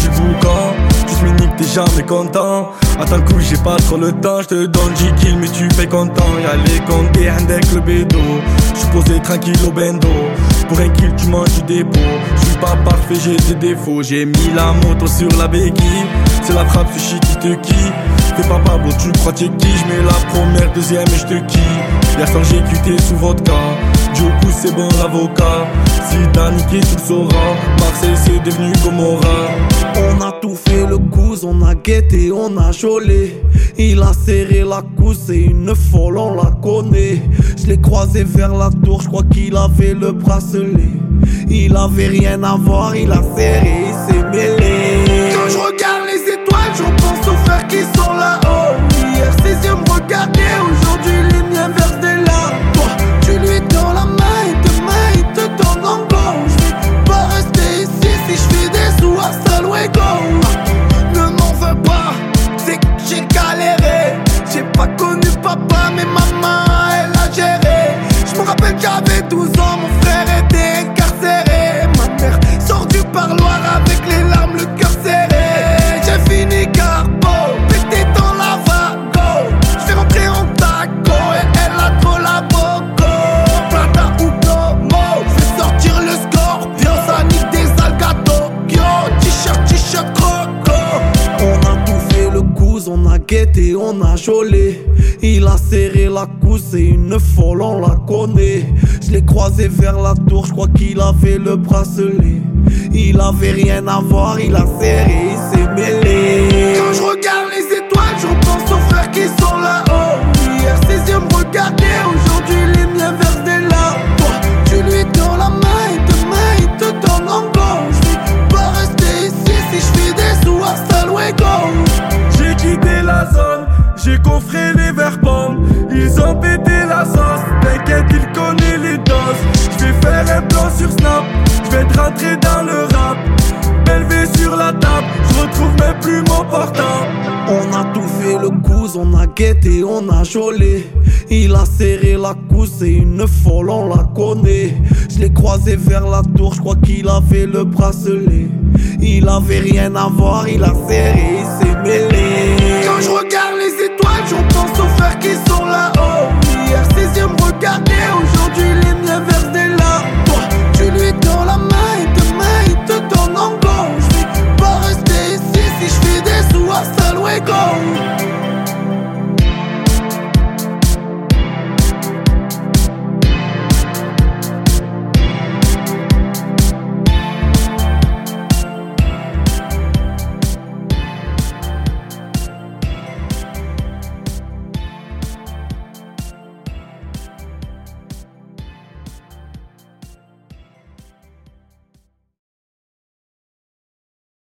du boucan. Juste me nique, t'es jamais content. Attends le coup, j'ai pas trop le temps. J'te donne 10 kills, mais tu payes content. Y'a les comptes et avec le bédo. J'suis posé tranquille au bendo. Pour un kill, tu manges du dépôt. J'suis pas parfait, j'ai des défauts. J'ai mis la moto sur la béquille. C'est la frappe, ce shit qui te kiffe. Fais pas Pablo, tu crois t'es qui? J'mets la première, deuxième et j'te kiffe. Y'a sans GQT sous vodka. Du coup c'est bon l'avocat. Si t'as niqué tu le sauras. Marseille c'est devenu Gomorrah. On a tout fait le couze, on a guetté, on a jolé. Il a serré la couche, c'est une folle, on la connaît. Je l'ai croisé vers la tour, je crois qu'il avait le bracelet. Il avait rien à voir, il a serré, il s'est mêlé. Quand je regarde les étoiles, je pense aux frères qui sont là-haut. Hier ses yeux me regardaient, aujourd'hui les miens versent des larmes. Toi, tu lui tends la main et demain il te donne en go. Je vais pas rester ici si je fais des sous hasta luego. Ne m'en veux pas, c'est que j'ai galéré. J'ai pas connu papa mais maman elle a géré. Je me rappelle j'avais 12 ans, mon frère était incarcéré. Ma mère sort du parloir avec les larmes, le cœur serré. J'ai fini carbo, pété dans la vago. Je vais rentrer en taco et elle a trop la boco. Plata ou plomo, je vais sortir le scorpion. Ça nique des algatos, t-shirt croco. On a tout fait le couze, on a guetté, on a jolé. Il a serré la couche, c'est une folle, on la connaît. Je l'ai croisé vers la tour, je crois qu'il avait le bracelet. Il avait rien à voir, il a serré, il s'est mêlé. Quand je regarde les étoiles, je pense aux frères qui sont là-haut. Hier ses yeux me regardaient, aujourd'hui les miens versent des larmes. Toi, tu lui tends la main et demain il te donne en go. Je vais pas rester ici si je fais des sous hasta luego. J'ai quitté la zone, j'ai coffré les verres-bombes. Ils ont pété la sauce, t'inquiète il connaît les doses. J'vais faire un plan sur Snap, j'vais te rentrer dans le rap. Belvé sur la table, j'retrouve même plus mon portable. On a tout fait le couze, on a guetté, on a jolé. Il a serré la couche, c'est une folle, on la connaît. Je l'ai croisé vers la tour, je crois qu'il avait le bracelet. Il avait rien à voir, il a serré, il s'est mêlé. Quand je regarde les étoiles, je pense aux frères qui sont là-haut. Hier ses yeux me regardaient, aujourd'hui les miens versent des larmes. Toi, tu lui tends la main et demain il te donne en go.